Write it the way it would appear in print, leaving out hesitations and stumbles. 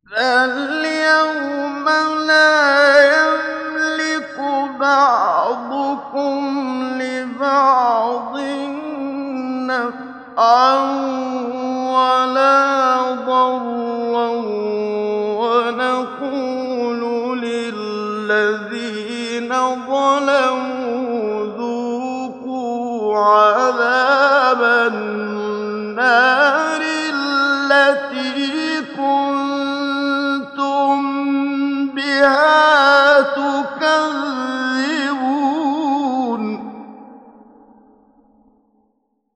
فَالْيَوْمَ لَا يَمْلِكُ بَعْضُكُمْ لِبَعْضٍ نَّفْعًا وَلَا ضَرًّا وَنَقُولُ لِلَّذِينَ ظَلَمُوا ذُوقُوا عَذَابَ النَّارِ الَّتِي